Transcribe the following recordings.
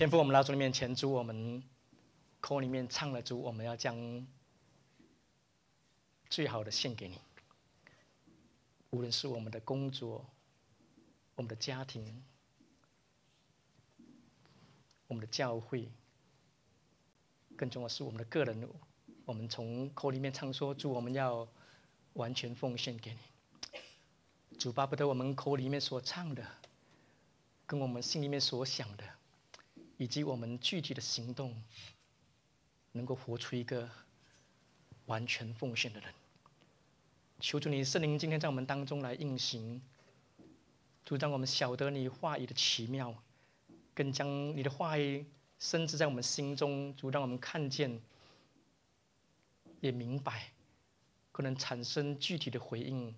天父，我们来到主的面前，主，我们口里面唱了主，我们要将最好的献给你。无论是我们的工作、我们的家庭、我们的教会，更重要的是我们的个人，我们从口里面唱说，主，我们要完全奉献给你。主，巴不得我们口里面所唱的，跟我们心里面所想的，以及我们具体的行动，能够活出一个完全奉献的人。求主你圣灵今天在我们当中来运行，主，让我们晓得你话语的奇妙，更将你的话语深植在我们心中。主，让我们看见，也明白，可能产生具体的回应，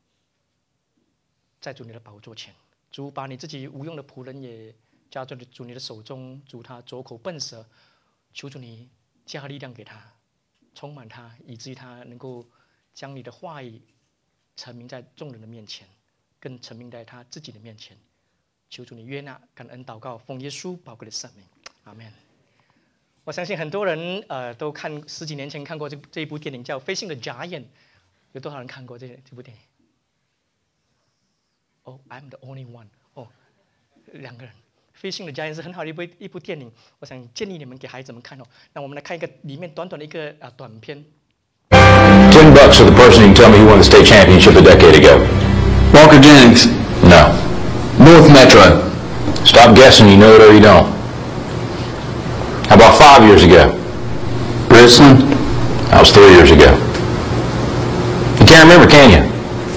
在主你的宝座前。主，把你自己无用的仆人也交在主你的手中，主他左口笨舌，求主你加力量给他，充满他，以至于他能够将你的话语陈明在众人的面前，更陈明在他自己的面前。求主你悦纳，感恩祷告，奉耶稣宝贵的圣名，阿们。我相信很多人都看10几年前看过这一部电影叫《Facing the Giant》，有多少人看过这部电影？Oh, I'm the only one. 2个人。Facing the Giant 是很好的一部电影，我想建议你们给孩子们看哦。那我们来看一个里面短短的一个短片。 $10 for the person who can tell me who won the state championship a decade ago. Walker Jennings. No. North Metro. Stop guessing, you know it or you don't. How about 5 years ago? Richland. That was 3 years ago. You can't remember, can you?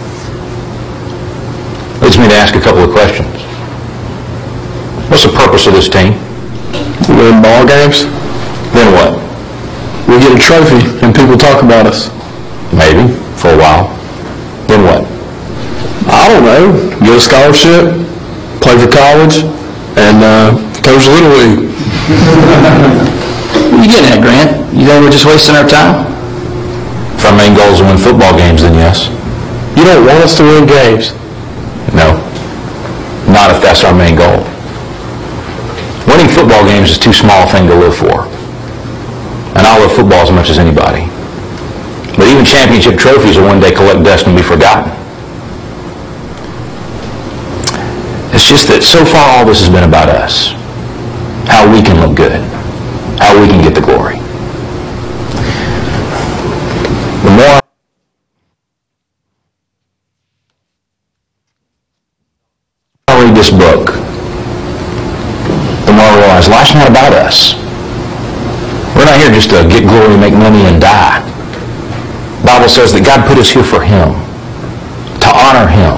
Leads me to ask a couple of questions. What's the purpose of this team? We win ball games. Then what? We get a trophy and people talk about us. Maybe, for a while. Then what? I don't know. Get a scholarship, play for college, and coach Little League. What are you getting at, Grant? You think we're just wasting our time? If our main goal is to win football games, then yes. You don't want us to win games. No. Not if that's our main goal. Winning football games is too small a thing to live for. And I love football as much as anybody. But even championship trophies will one day collect dust and be forgotten. It's just that so far all this has been about us. How we can look good. How we can get the glory. The more I read this book, the more I realize life's not about us. We're not here just to get glory, make money, and die. The Bible says that God put us here for Him, to honor Him.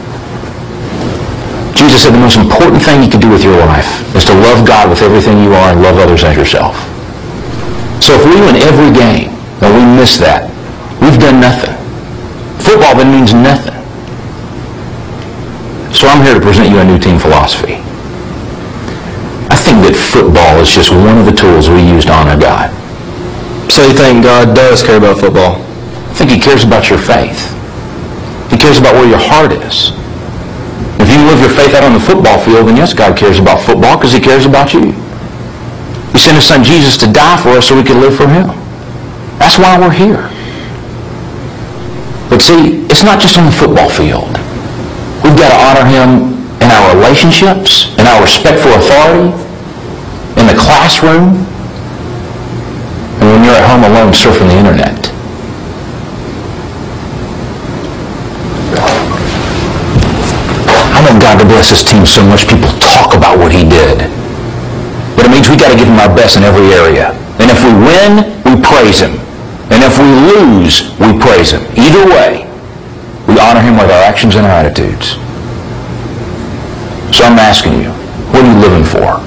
Jesus said the most important thing you can do with your life is to love God with everything you are and love others as yourself. So if we win every game and we miss that, we've done nothing. Football then means nothing. So I'm here to present you a new team philosophy. I think that football is just one of the tools we use to honor God. So you think God does care about football? I think He cares about your faith. He cares about where your heart is. If you live your faith out on the football field, then yes, God cares about football because He cares about you. He sent His Son Jesus to die for us so we could live for Him. That's why we're here. But see, it's not just on the football field. We've got to honor Him in our relationships, in our respect for authority, in the classroom, and when you're at home alone surfing the internet. I want God to bless this team so much people talk about what He did. But it means we got to give Him our best in every area. And if we win, we praise Him. And if we lose, we praise Him. Either way, we honor Him with our actions and our attitudes. So I'm asking you, what are you living for?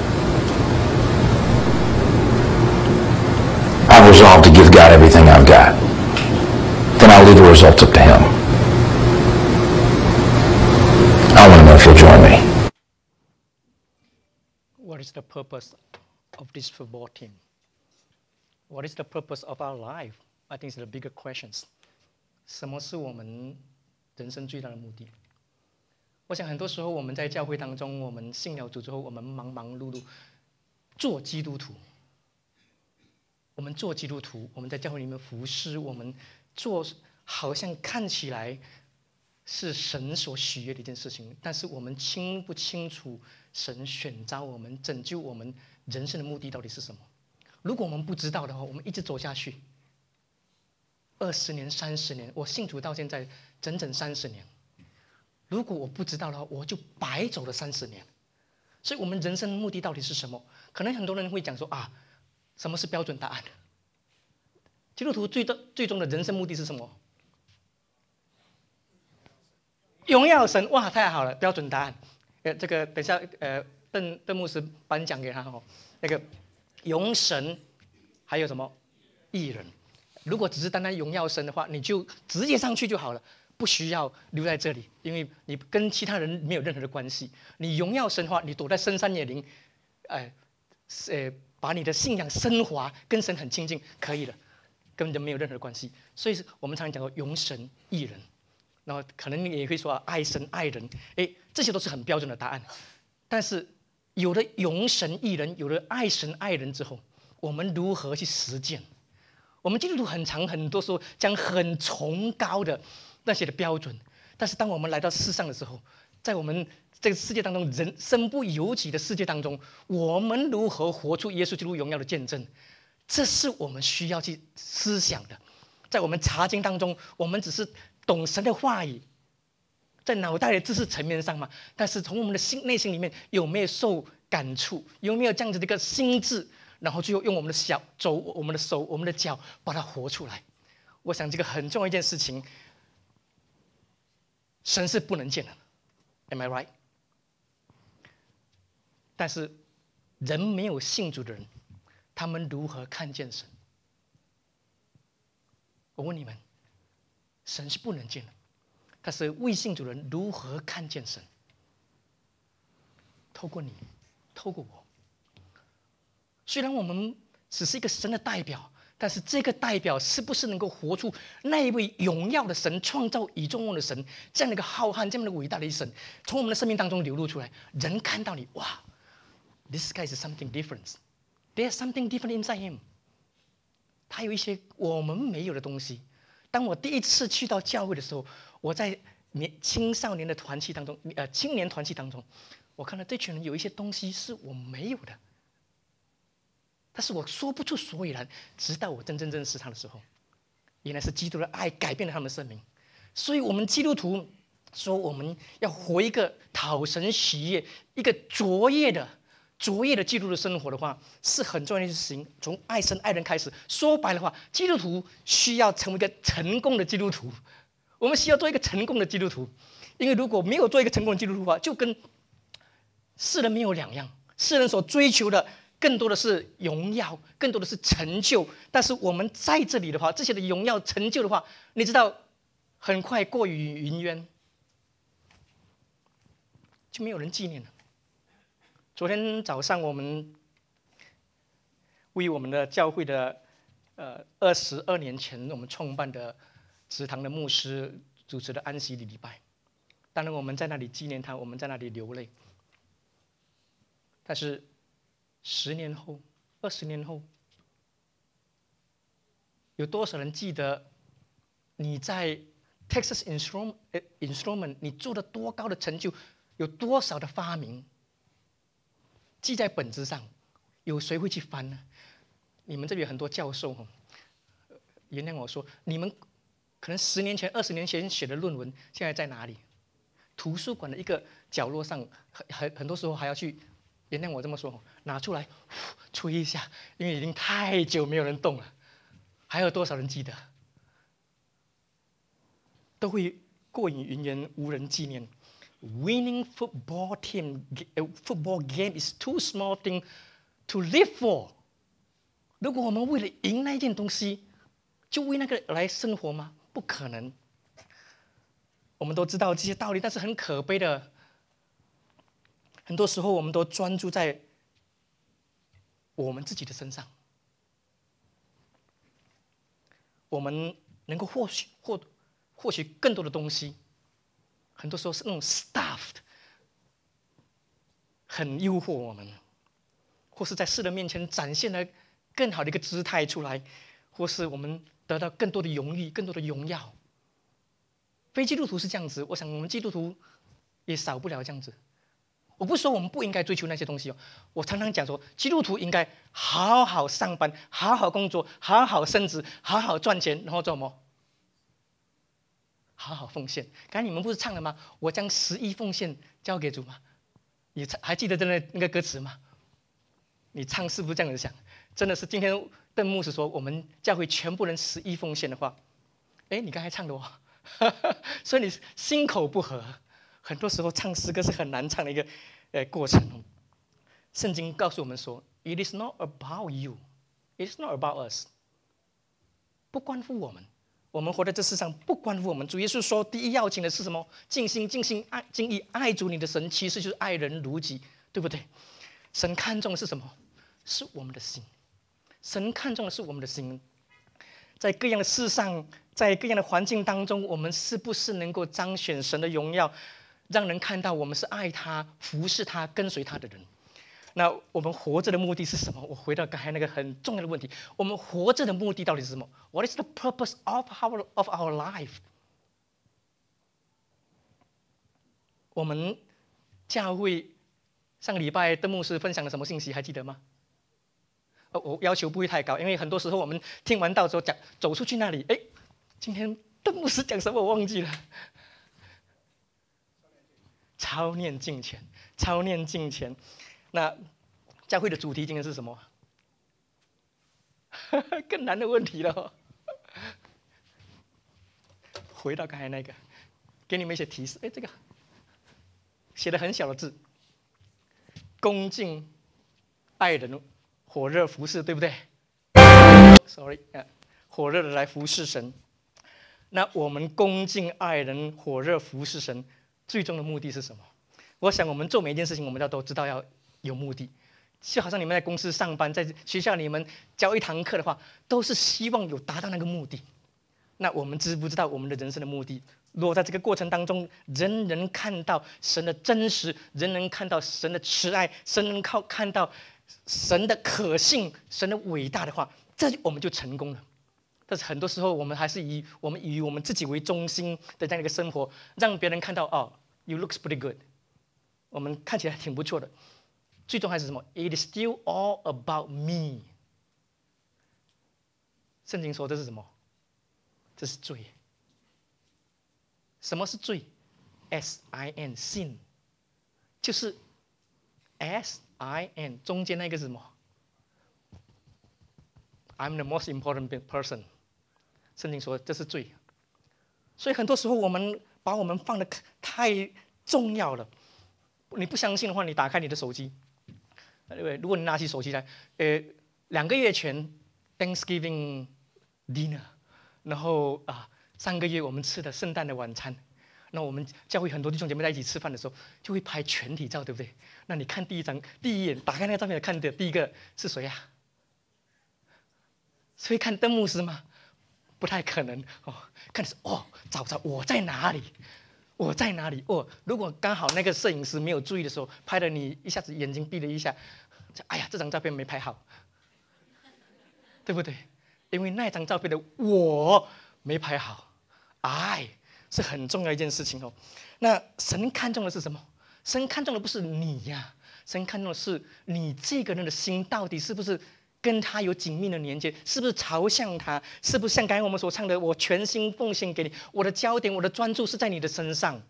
I've resolved to give God everything I've got. Then I'll leave the results up to Him. I want to know if you'll join me. What is the purpose of this football team? What is the purpose of our life? I think it's the bigger questions. 什么是我们人生最大的目的？我想很多时候我们在教会当中，我们信了主之后，我们忙忙碌碌， 做基督徒，我们做基督徒，我们在教会里面服侍，我们做好像看起来是神所喜悦的一件事情，但是我们清不清楚神选召我们、拯救我们人生的目的到底是什么？如果我们不知道的话，我们一直走下去，20年、30年，我信主到现在整整30年。如果我不知道的话，我就白走了30年。所以，我们人生的目的到底是什么？可能很多人会讲说啊，什么是标准答案？基督徒最终的人生目的是什么？荣耀神！哇，太好了，标准答案。这个等一下邓牧师颁奖给他哦。那个荣神，还有什么义人？如果只是单单荣耀神的话，你就直接上去就好了。不需要留在这里，因为你跟其他人没有任何的关系。你荣耀神的话，你躲在深山野林，把你的信仰升华，跟神很亲近，可以了，跟人没有任何关系。所以我们常常讲说荣神益人，然后可能你也会说爱神爱人，这些都是很标准的答案。但是有了荣神益人，有了爱神爱人之后，我们如何去实践？我们基督徒很多时候讲很崇高的那些的标准，但是当我们来到世上的时候，在我们这个世界当中，人身不由己的世界当中，我们如何活出耶稣基督荣耀的见证？这是我们需要去思想的。在我们查经当中，我们只是懂神的话语，在脑袋的知识层面上嘛，但是从我们的内心里面有没有受感触？有没有这样子的一个心智？然后最后用我们的我们的手、我们的脚把它活出来。我想这个很重要一件事情。神是不能见的 ，Am I right？ 但是人没有信主的人，他们如何看见神？我问你们，神是不能见的，但是未信主的人如何看见神？透过你，透过我。虽然我们只是一个神的代表，但是这个代表是不是能够活出那一位荣耀的神、创造宇宙万物的神这样的一个浩瀚、这样的伟大的一神，从我们的生命当中流露出来，人看到你，哇 ，this guy is something different. There's something different inside him. 他有一些我们没有的东西。当我第一次去到教会的时候，我在青少年的团契当中，青年团契当中，我看到这群人有一些东西是我没有的。但是我说不出所以然，直到我真正认识他的时候，原来是基督的爱改变了他们的生命。所以，我们基督徒说我们要活一个讨神喜悦、一个卓越的基督的生活的话，是很重要的事情。从爱神爱人开始，说白了话，基督徒需要成为一个成功的基督徒。我们需要做一个成功的基督徒，因为如果没有做一个成功的基督徒的话，就跟世人没有两样。世人所追求的更多的是荣耀，更多的是成就。但是我们在这里的话，这些的荣耀、成就的话，你知道，很快过于云烟，就没有人纪念了。昨天早上我们为我们的教会的22年前我们创办的祠堂的牧师主持的安息礼拜，当然我们在那里纪念他，我们在那里流泪。但是10年后、20年后，有多少人记得你在 Texas Instrument 你做了多高的成就，有多少的发明记在本子上，有谁会去翻呢？你们这里有很多教授，原谅我说，你们可能10年前、20年前写的论文，现在在哪里？图书馆的一个角落上，很多时候还要去，原谅我这么说，拿出来吹一下，因为已经太久没有人动了。还有多少人记得？都会过眼云烟，无人纪念。Winning football game is too small thing to live for. 如果我们为了赢那件东西，就为那个来生活吗？不可能。我们都知道这些道理，但是很可悲的，很多时候我们都专注在我们自己的身上。我们能够获取更多的东西，很多时候是那种 stuffed， 很诱惑我们， 或是在世人面前展现了更好的一个姿态出来，或是我们得到更多的荣誉、更多的荣耀。非基督徒是这样子，我想我们基督徒也少不了这样子。我不是说我们不应该追求那些东西哦，我常常讲说，基督徒应该好好上班、好好工作、好好升职、好好赚钱，然后做什么？好好奉献。刚才你们不是唱了吗？我将10亿奉献交给主吗？你还记得那个歌词吗？你唱是不是这样子想？真的是今天邓牧师说，我们教会全部人10亿奉献的话，哎，你刚才唱的哦，所以你心口不合。很多时候唱诗歌是很难唱的一个过程。圣经告诉我们说 ，It is not about you, it is not about us， 不关乎我们。我们活在这世上不关乎我们。主耶稣说，第一要紧的是什么？尽心、尽心、尽意爱主你的神，其实就是爱人如己，对不对？神看重的是什么？是我们的心。神看重的是我们的心。在各样的事上，在各样的环境当中，我们是不是能够彰显神的荣耀，让人看到我们是爱他、服侍他、跟随他的人？那我们活着的目的是什么？我回到刚才那个很重要的问题：我们活着的目的到底是什么 ？What is the purpose of our life？ 我们教会上个礼拜邓牧师分享了什么信息？还记得吗？我要求不会太高，因为很多时候我们听完道之后走出去那里，哎，今天邓牧师讲什么我忘记了。操练敬虔，操练敬虔。那教会的主题今天是什么？更难的问题了哦。回到刚才那个，给你们一些提示。哎，这个写的很小的字，恭敬爱人，火热服侍，对不对 ？Sorry， 火热的来服侍神。那我们恭敬爱人，火热服侍神，最终的目的是什么？我想我们做每一件事情，我们都知道要有目的。就好像你们在公司上班，在学校你们教一堂课的话，都是希望有达到那个目的。那我们知不知道我们的人生的目的？如果在这个过程当中，人能看到神的真实，人能看到神的慈爱，神能看到神的可信、神的伟大的话，这我们就成功了。但是很多时候，我们还是以我们自己为中心的这样一个生活，让别人看到哦 ，you looks pretty good， 我们看起来挺不错的。最终还是什么 ？It is still all about me。圣经说这是什么？这是罪。什么是罪 ？S-I-N sin， 就是 S-I-N 中间那个是什么 ？I'm the most important person。圣经说这是罪。所以很多时候我们把我们放得太重要了。你不相信的话，你打开你的手机。如果你拿起手机来，2个月前 Thanksgiving dinner， 然后3个月我们吃的圣诞的晚餐，那我们教会很多弟兄姐妹在一起吃饭的时候，就会拍全体照，对不对？那你看第一眼，打开那个照片看的第一个是谁啊？是会看邓牧师吗？不太可能哦。看的是找我在哪里？我在哪里？如果刚好那个摄影师没有注意的时候，拍的你一下子眼睛闭了一下，哎呀，这张照片没拍好，对不对？因为那张照片的我没拍好，爱是很重要一件事情哦。那神看重的是什么？神看重的不是你呀，神看重的是你这个人的心到底是不是跟他有紧密的连接，是不是朝向他？是不是像刚才我们所唱的，我全心奉献给你，我的焦点，我的专注是在你的身上？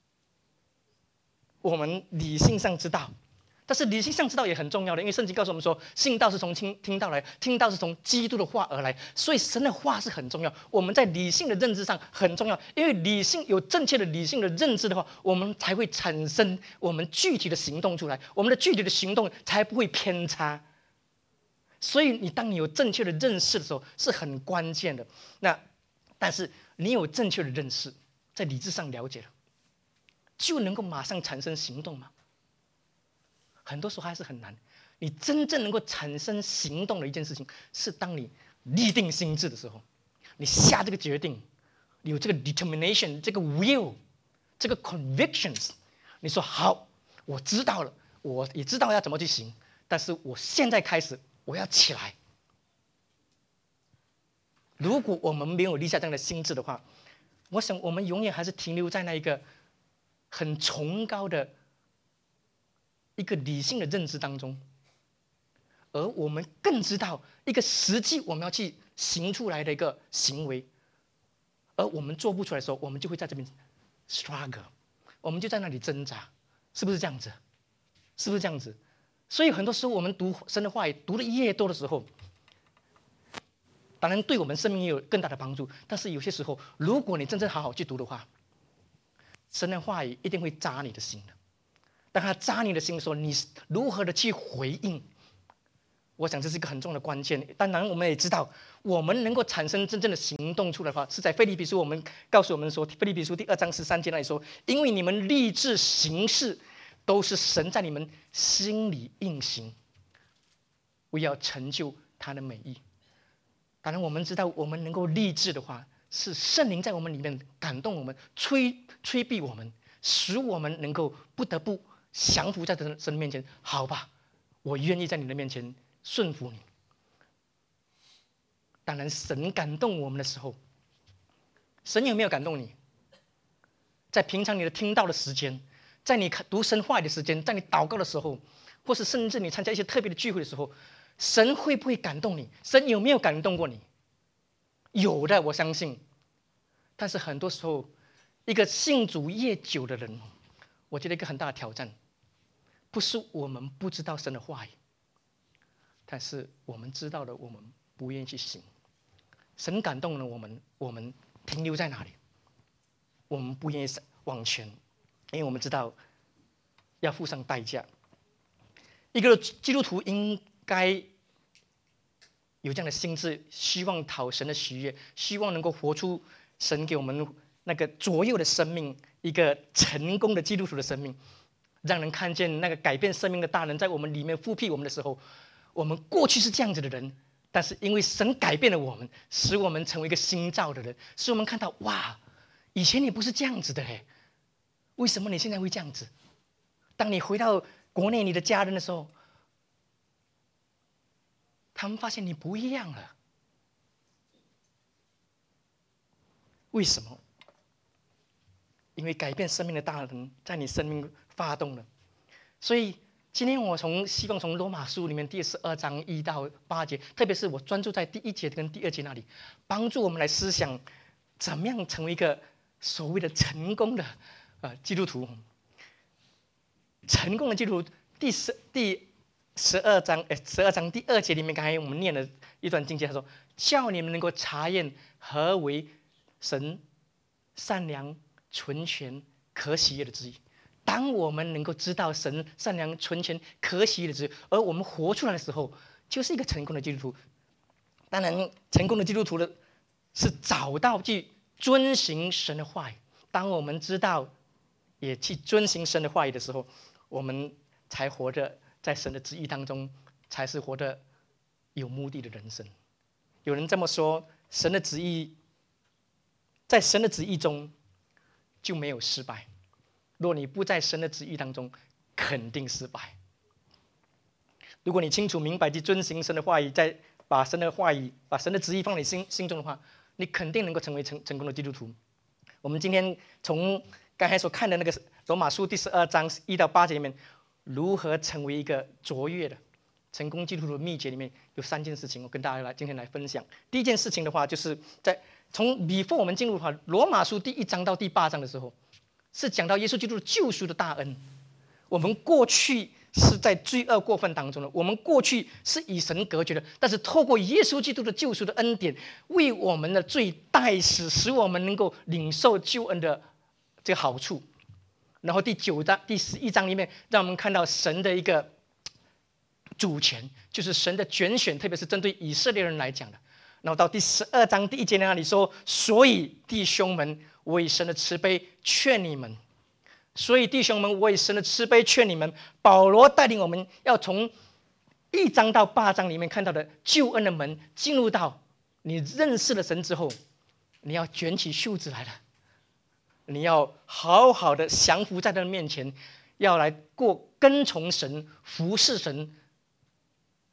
我们理性上知道，但是理性上知道也很重要的，因为圣经告诉我们说，信道是从听道来，听道是从基督的话而来，所以神的话是很重要。我们在理性的认知上很重要，因为理性有正确的理性的认知的话，我们才会产生我们具体的行动出来，我们的具体的行动才不会偏差。所以当你有正确的认识的时候是很关键的。但是你有正确的认识，在理智上了解了，就能够马上产生行动吗？很多时候还是很难。你真正能够产生行动的一件事情，是当你立定心志的时候，你下这个决定，你有这个 determination， 这个 will， 这个 convictions， 你说好，我知道了，我也知道要怎么去行。 但是我现在开始，我要起来。如果我们没有立下这样的心志的话，我想我们永远还是停留在那一个很崇高的一个理性的认知当中，而我们更知道一个实际我们要去行出来的一个行为，而我们做不出来的时候，我们就会在这边 struggle， 我们就在那里挣扎，是不是这样子？是不是这样子？所以很多时候我们读神的话语读的越多的时候，当然对我们生命也有更大的帮助。但是有些时候，如果你真正好好去读的话，神的话语一定会扎你的心的。当他扎你的心的时候，你如何的去回应？我想这是一个很重要的关键。当然，我们也知道，我们能够产生真正的行动出来的话，是在腓立比书，我们告诉我们说，腓立比书第2章13节那里说，因为你们立志行事，都是神在你们心里运行，为要成就他的美意。当然，我们知道，我们能够立志的话，是圣灵在我们里面感动我们，催逼我们，使我们能够不得不降服在神面前。好吧，我愿意在你的面前顺服你。当然，神感动我们的时候，神有没有感动你？在平常你的听到的时间，在你读神话语的时间，在你祷告的时候，或是甚至你参加一些特别的聚会的时候，神会不会感动你？神有没有感动过你？有的，我相信。但是很多时候，一个信主越久的人，我觉得一个很大的挑战，不是我们不知道神的话语，但是我们知道了，我们不愿意去行。神感动了我们，我们停留在哪里？我们不愿意往前，因为我们知道要付上代价。一个基督徒应该有这样的心智，希望讨神的喜悦，希望能够活出神给我们那个左右的生命，一个成功的基督徒的生命，让人看见那个改变生命的大能在我们里面复辟我们的时候，我们过去是这样子的人，但是因为神改变了我们，使我们成为一个新造的人，使我们看到哇，以前你不是这样子的嘿，为什么你现在会这样子？当你回到国内你的家人的时候，他们发现你不一样了。为什么？因为改变生命的大能在你生命发动了。所以今天我希望从罗马书里面第12章1到8节，特别是我专注在第1节跟第2节那里，帮助我们来思想怎么样成为一个所谓的成功的基督徒。成功的基督徒第12章第2节里面，刚才我们念了一段经节，他说：“叫你们能够查验何为神善良、纯全、可喜悦的旨意。”当我们能够知道神善良、纯全、可喜悦的旨意，而我们活出来的时候，就是一个成功的基督徒。当然，成功的基督徒是找到去遵行神的话语。当我们知道也去遵行神的话语的时候，我们才活着在神的旨意当中，才是活得有目的的人生。有人这么说，神的旨意，在神的旨意中就没有失败。若你不在神的旨意当中，肯定失败。如果你清楚明白去遵行神的话语，再把神的话语、把神的旨意放在心中的话，你肯定能够成为成功的基督徒。我们今天从刚才所看的那个罗马书第12章1到8节里面，如何成为一个卓越的成功基督徒的秘诀里面有3件事情，我跟大家今天来分享。第一件事情的话，就是从before我们进入的话，罗马书第1章到第8章的时候，是讲到耶稣基督的救赎的大恩。我们过去是在罪恶过犯当中的，我们过去是与神隔绝的，但是透过耶稣基督的救赎的恩典，为我们的罪代死，使我们能够领受救恩的这个好处。然后第11章里面，让我们看到神的一个主权，就是神的拣选，特别是针对以色列人来讲的。然后到第12章第1节那里说：“所以弟兄们，我以神的慈悲劝你们。”所以弟兄们，我以神的慈悲劝你们。保罗带领我们要从1章到8章里面看到的救恩的门，进入到你认识了神之后，你要卷起袖子来了，你要好好的降服在他的面前，要来过跟从神、服侍神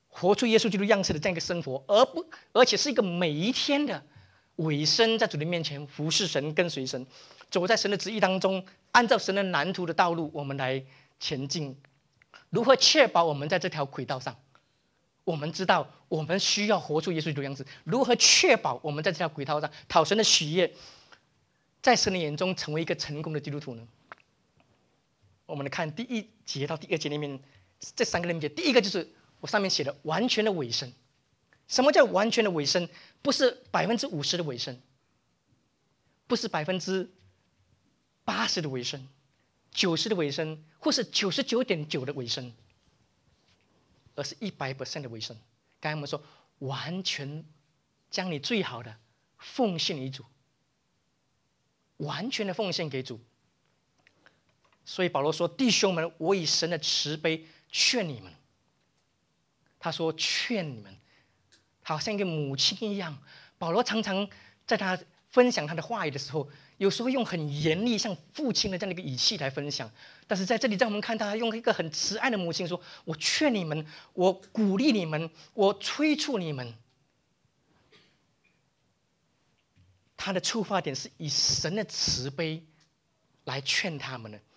活出耶稣基督样式的这样一个生活，而且是一个每一天的委身在主的面前服侍神、跟随神，走在神的旨意当中，按照神的蓝图的道路，我们来前进。如何确保我们在这条轨道上？我们知道我们需要活出耶稣基督的样子。如何确保我们在这条轨道上讨神的喜悦，在神的眼中成为一个成功的基督徒呢？我们来看第1节到第2节里面这3个里面，第一个就是我上面写的完全的委身。什么叫完全的委身？不是50%的委身，不是80%的委身，90%的委身，或是99.9%的委身，而是100% 的委身。刚才我们说，完全将你最好的奉献给主，完全的奉献给主。所以保罗说：“弟兄们，我以神的慈悲劝你们。”他说：“劝你们。”好像一个母亲一样。保罗常常在他分享他的话语的时候，有时候用很严厉、像父亲的这样的一个语气来分享，但是在这里让我们看到他用一个很慈爱的母亲说：“我劝你们，我鼓励你们，我催促你们。”他的出发点是以神的慈悲来劝他们的。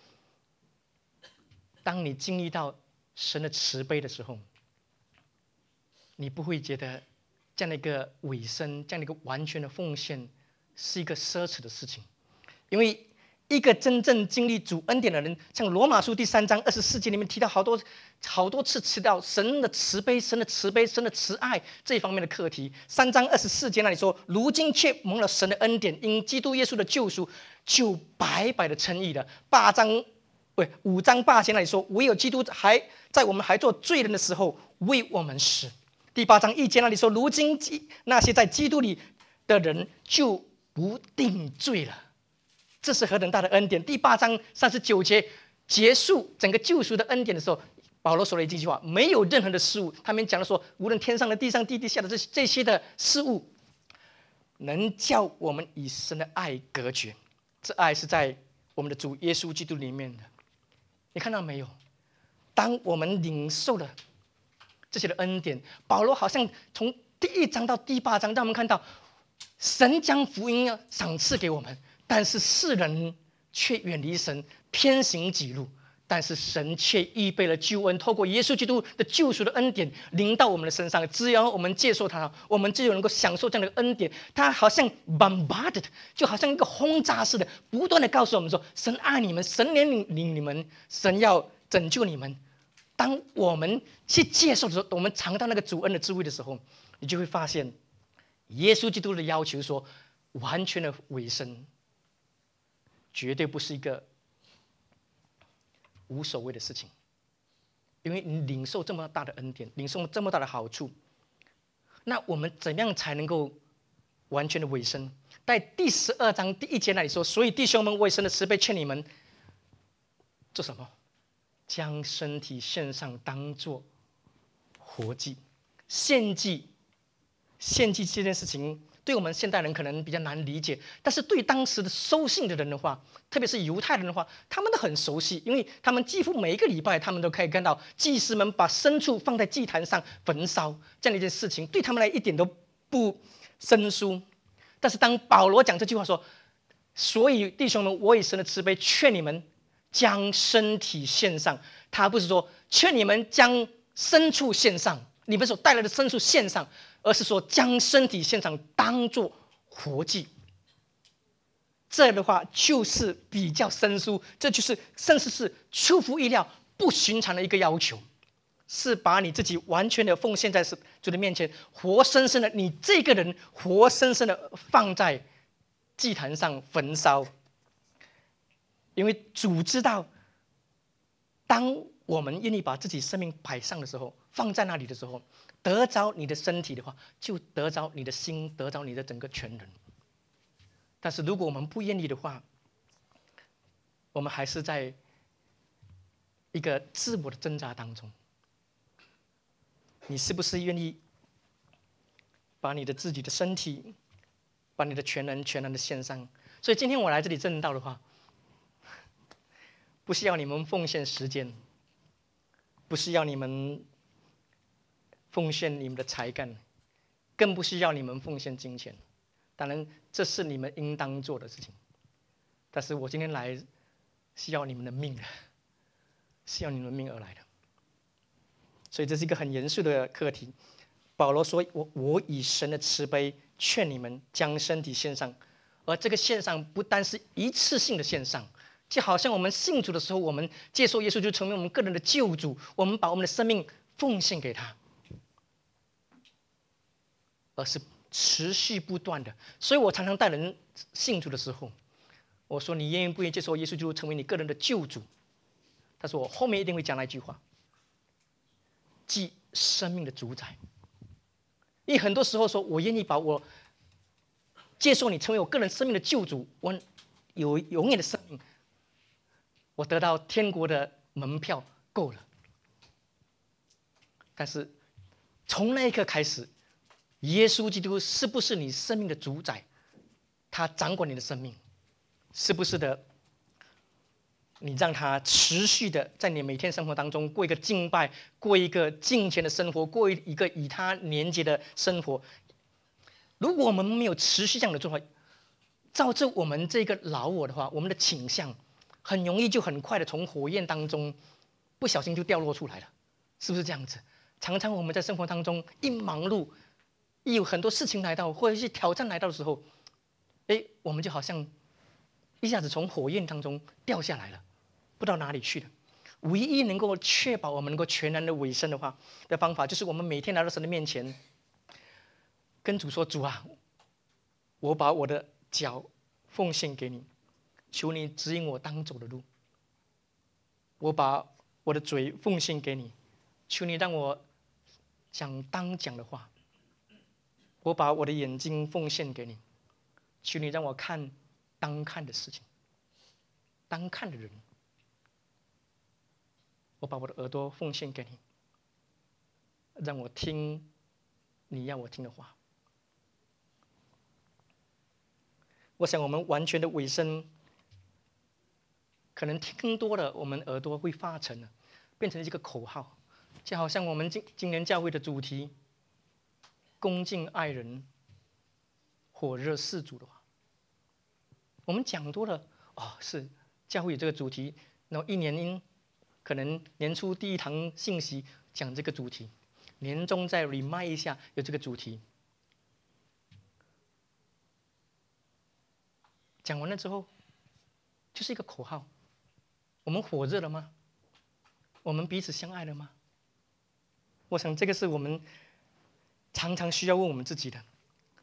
当你经历到神的慈悲的时候，你不会觉得这样的一个委身、这样的一个完全的奉献是一个奢侈的事情。因为一个真正经历主恩典的人，像罗马书第3章24节里面提到好多次提到神的慈悲、神的慈悲、神的慈爱这一方面的课题。3章24节那里说：“如今却蒙了神的恩典，因基督耶稣的救赎，就白白的称义了。”5章8节那里说：“唯有基督还在我们还做罪人的时候为我们死。”第8章1节那里说：“如今那些在基督里的人就不定罪了。”这是何等大的恩典！第8章39节结束整个救赎的恩典的时候，保罗说了一句话：“没有任何的事物。”他们讲了说，无论天上的、地上、地下的这些的事物，能叫我们与神的爱隔绝。这爱是在我们的主耶稣基督里面的。你看到没有？当我们领受了这些的恩典，保罗好像从第1章到第8章，让我们看到神将福音赏赐给我们，但是世人却远离神，偏行己路。但是神却预备了救恩，透过耶稣基督的救赎的恩典临到我们的身上。只要我们接受它，我们就能够享受这样的恩典。它好像 bombarded， 就好像一个轰炸似的，不断的告诉我们说：神爱你们，神怜悯你们，神要拯救你们。当我们去接受的时候，我们尝到那个主恩的滋味的时候，你就会发现，耶稣基督的要求说，完全的委身，绝对不是一个无所谓的事情。因为你领受这么大的恩典，领受这么大的好处，那我们怎样才能够完全的委身？在第12章第1节那里说：“所以弟兄们，为神的慈悲劝你们做什么？将身体献上，当作活祭。”献祭这件事情，对我们现代人可能比较难理解，但是对当时的收信的人的话，特别是犹太人的话，他们都很熟悉，因为他们几乎每一个礼拜，他们都可以看到祭司们把牲畜放在祭坛上焚烧这样的一件事情，对他们来一点都不生疏。但是当保罗讲这句话说：“所以弟兄们，我以神的慈悲劝你们将身体献上。”他不是说劝你们将牲畜献上，你们所带来的牲畜献上，而是说将身体献上，当作活祭。这样的话就是比较生疏，这就是甚至是出乎意料、不寻常的一个要求，是把你自己完全的奉献在主的面前，活生生的你这个人活生生的放在祭坛上焚烧。因为主知道，当我们愿意把自己生命摆上的时候，放在那里的时候，得着你的身体的话，就得着你的心，得着你的整个全人。但是如果我们不愿意的话，我们还是在一个自我的挣扎当中。你是不是愿意把你的自己的身体，把你的全然的献上？所以今天我来这里证道的话，不是要你们奉献时间，不是要你们奉献你们的才干，更不需要你们奉献金钱。当然，这是你们应当做的事情。但是我今天来是要你们的命的，是要你们的命而来的。所以这是一个很严肃的课题。保罗说：“我以神的慈悲劝你们将身体献上，而这个献上不单是一次性的献上，就好像我们信主的时候，我们接受耶稣就成为我们个人的救主，我们把我们的生命奉献给他，而是持续不断的。所以我常常带人信主的时候，我说你愿意不愿意接受耶稣就成为你个人的救主？他说我后面一定会讲那句话，即生命的主宰。因为很多时候说我愿意把我接受你成为我个人生命的救主，我有永远的生命，我得到天国的门票够了。但是从那一刻开始，耶稣基督是不是你生命的主宰？他掌管你的生命，是不是的？你让他持续的在你每天生活当中过一个敬拜，过一个敬虔的生活，过一个与他连接的生活。如果我们没有持续这样的做法，照着我们这个老我的话，我们的倾向很容易就很快的从火焰当中不小心就掉落出来了，是不是这样子？常常我们在生活当中一忙碌，一有很多事情来到，或者是挑战来到的时候，我们就好像一下子从火焰当中掉下来了，不知道哪里去了。唯一能够确保我们能够全然的委身的话的方法，就是我们每天来到神的面前，跟主说：“主啊，我把我的脚奉献给你，求你指引我当走的路。我把我的嘴奉献给你，求你让我讲当讲的话。我把我的眼睛奉献给你，求你让我看当看的事情，当看的人。我把我的耳朵奉献给你，让我听你要我听的话。”我想我们完全的委身，可能听多了，我们耳朵会发沉了，变成一个口号，就好像我们今年教会的主题“恭敬爱人，火热事主”的话，我们讲多了是教会有这个主题，然后一年可能年初第一堂信息讲这个主题，年终再 remind 一下有这个主题。讲完了之后，就是一个口号。我们火热了吗？我们彼此相爱了吗？我想这个是我们常常需要问我们自己的。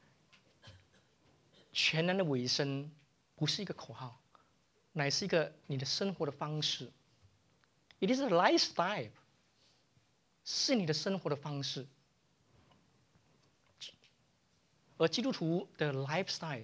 全然的委身不是一个口号，乃是一个你的生活的方式。It is a lifestyle， 是你的生活的方式。而基督徒的 lifestyle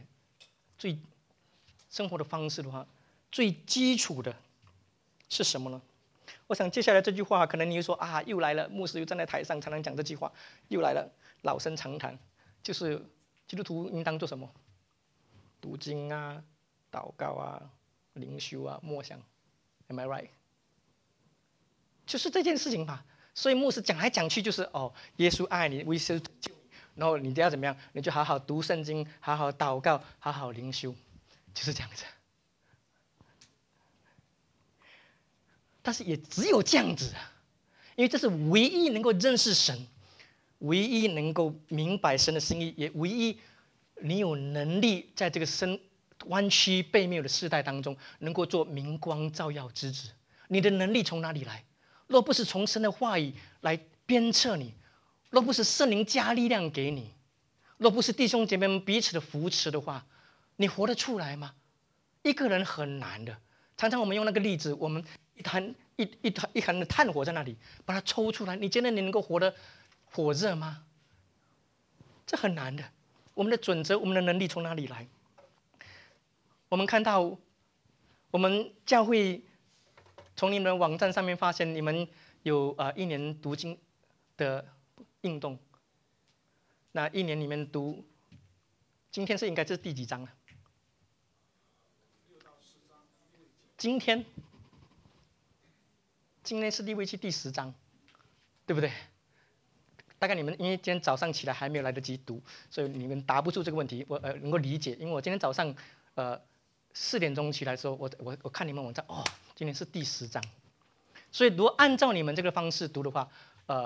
生活的方式的话，最基础的是什么呢？我想接下来这句话，可能你会说又来了，牧师又站在台上常常讲这句话，又来了，老生常谈，就是基督徒应当做什么？读经啊，祷告啊，灵修啊，默想 ，Am I right？ 就是这件事情吧。所以牧师讲来讲去就是耶稣爱你，为耶稣救你，然后你要怎么样？你就好好读圣经，好好祷告，好好灵修。就是这样子，但是也只有这样子因为这是唯一能够认识神，唯一能够明白神的心意，也唯一你有能力在这个弯曲背谬的世代当中，能够做明光照耀之子。你的能力从哪里来？若不是从神的话语来鞭策你，若不是圣灵加力量给你，若不是弟兄姐妹们彼此的扶持的话，你活得出来吗？一个人很难的。常常我们用那个例子，我们一团的炭火在那里，把它抽出来，你觉得你能够活得火热吗？这很难的。我们的准则，我们的能力从哪里来？我们看到，我们教会从你们的网站上面发现，你们有一年读经的运动。那一年里面读，今天应该是第几章了？今天是利未记第10章，对不对？ 大概你们因为今天早上起来还没有来得及读，所以你们答不出这个问题，我能够理解，因为我今天早上4点钟起来的时候，我看你们网站，哦，今天是第10章，所以如果按照你们这个方式读的话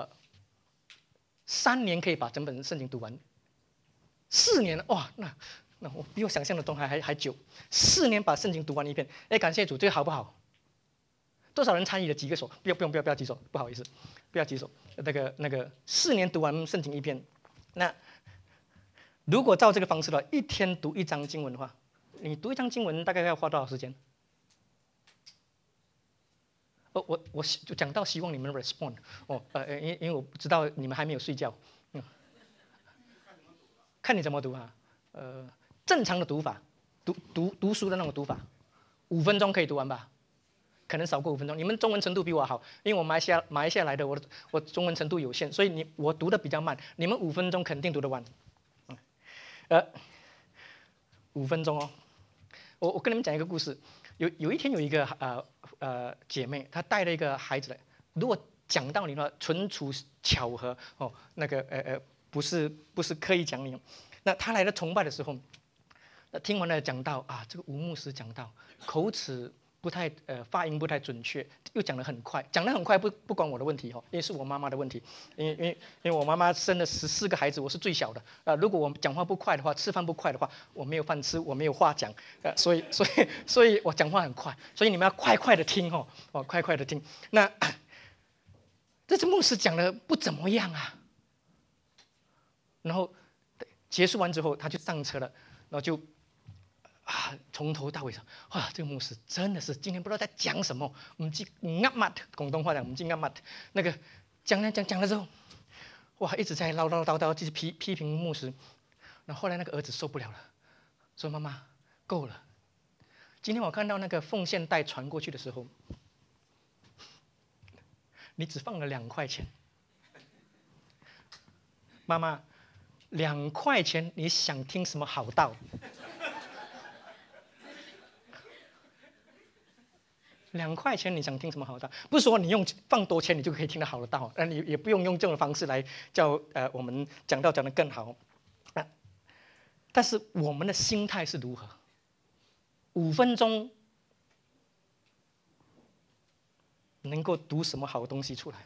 ，3年可以把整本圣经读完，4年哇，那我比我想象的中还久，4年把圣经读完一遍，哎，感谢主，这个好不好？多少人参与了？举个手，不要举手，不好意思，不要举手。那个4年读完圣经一遍，那如果照这个方式的话，一天读1章经文的话，你读1章经文大概要花多少时间？我就讲到希望你们 respond 因为我知道你们还没有睡觉，看你怎么读啊，正常的读法，读书的那种读法，5分钟可以读完吧？可能少过5分钟。你们中文程度比我好，因为我马来西亚来的，我中文程度有限，所以我读的比较慢。你们5分钟肯定读得完。5分钟哦。我跟你们讲一个故事。有一天有一个姐妹，她带了一个孩子来。如果讲到你的话，纯属巧合哦。不是刻意讲你。那她来了崇拜的时候，听完了讲道啊，这个吴牧师讲道，口齿不太发音不太准确，又讲得很快，不关我的问题因为是我妈妈的问题，因为我妈妈生了14个孩子，我是最小的如果我讲话不快的话，吃饭不快的话，我没有饭吃，我没有话讲所以我讲话很快，所以你们要快快的听快快的听。那这次牧师讲的不怎么样啊，然后结束完之后，他就上车了，然后就。从头到尾说，哇，这个牧师真的是今天不知道在讲什么，我们记噏乜，广东话讲我们记噏乜，那个讲了之后，哇，一直在唠唠叨叨，就是批评牧师。然后后来那个儿子受不了了，说妈妈够了。今天我看到那个奉献袋传过去的时候，你只放了2块钱，妈妈，2块钱你想听什么好道？2块钱你想听什么好道？不是说你放多钱你就可以听得好的道，你也不用这种方式来叫我们讲道讲得更好。但是我们的心态是如何？5分钟能够读什么好东西出来？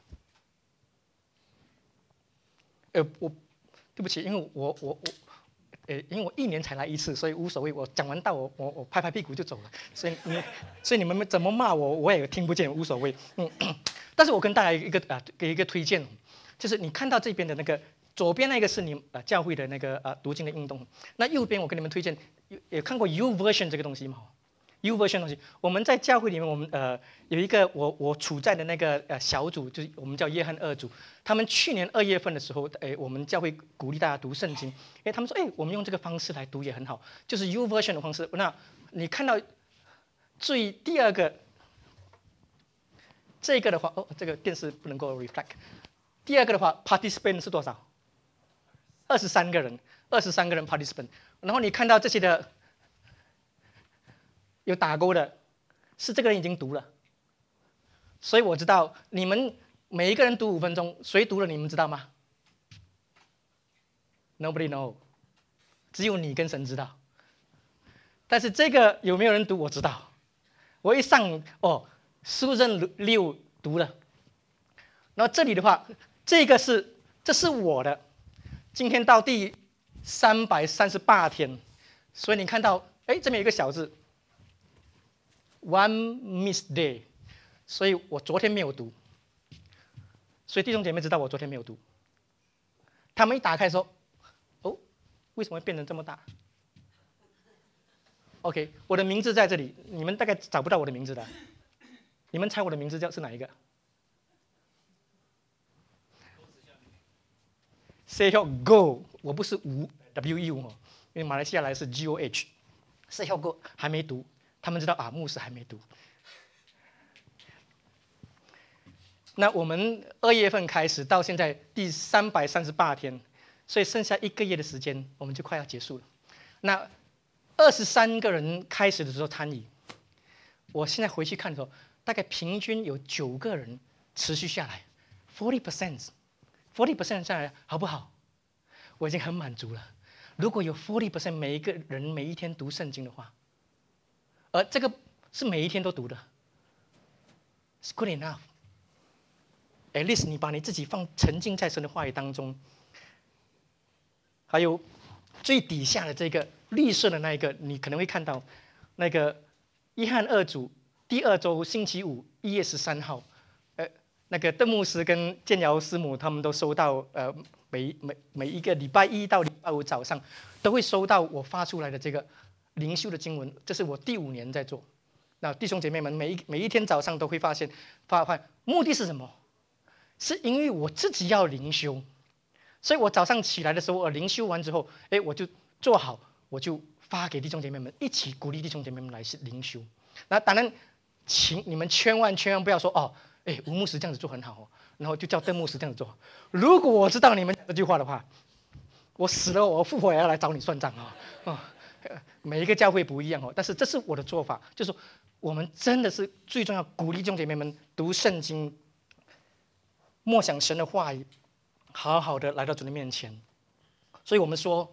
对不起，因为因为我1年才来1次，所以无所谓。我讲完道，我拍拍屁股就走了。所以你们怎么骂我也听不见，无所谓。但是我跟大家给一个推荐，就是你看到这边的那个左边那个是你教会的那个读经的运动，那右边我跟你们推荐，有看过 YouVersion 这个东西吗？YouVersion 东西，我们在教会里面，我们有一个我处在的那个小组，就是我们叫约翰2组。他们去年2月份的时候，我们教会鼓励大家读圣经，他们说，我们用这个方式来读也很好，就是 YouVersion 的方式。那你看到第二个这个的话，这个电视不能够 reflect。第二个的话 ，participant 是多少？23个人participant。然后你看到这些的。有打勾的，是这个人已经读了，所以我知道你们每一个人读5分钟，谁读了你们知道吗 ？Nobody know， 只有你跟神知道。但是这个有没有人读？我知道。我一上Susan 6读了，然后这里的话，这是我的，今天到第338天，所以你看到这边有一个小字。One missed day， 所以我昨天没有读，所以弟兄姐妹知道我昨天没有读。他们一打开说：“为什么会变成这么大 ？”OK， 我的名字在这里，你们大概找不到我的名字的。你们猜我的名字是哪一个 ？Say go， 我不是WU 因为马来西亚来是 GOH。Say go 还没读。他们知道牧师还没读。那我们2月份开始到现在第338天，所以剩下1个月的时间，我们就快要结束了。那23个人开始的时候参与，我现在回去看的时候，大概平均有9个人持续下来 ，40%， 40% 下来好不好？我已经很满足了。如果有40%每一个人每一天读圣经的话，而这个是每一天都读的 ，it's good enough。At least 你把你自己沉浸在神的话语当中。还有最底下的这个绿色的那一个，你可能会看到那个约翰二主第2周星期5 1月13号，那个邓牧师跟建尧师母他们都收到，每一个礼拜1到礼拜5早上都会收到我发出来的这个灵修的经文，这是我第5年在做。那弟兄姐妹们每一天早上都会发目的是什么？是因为我自己要灵修，所以我早上起来的时候，我灵修完之后，我就做好，我就发给弟兄姐妹们，一起鼓励弟兄姐妹们来灵修。那当然，请你们千万不要说吴牧师这样子做很好然后就叫邓牧师这样子做。如果我知道你们这句话的话，我死了我复活也要来找你算账每一个教会不一样但是这是我的做法，就是说我们真的是最重要鼓励弟兄姐妹们读圣经，默想神的话语，好好的来到主的面前。所以我们说，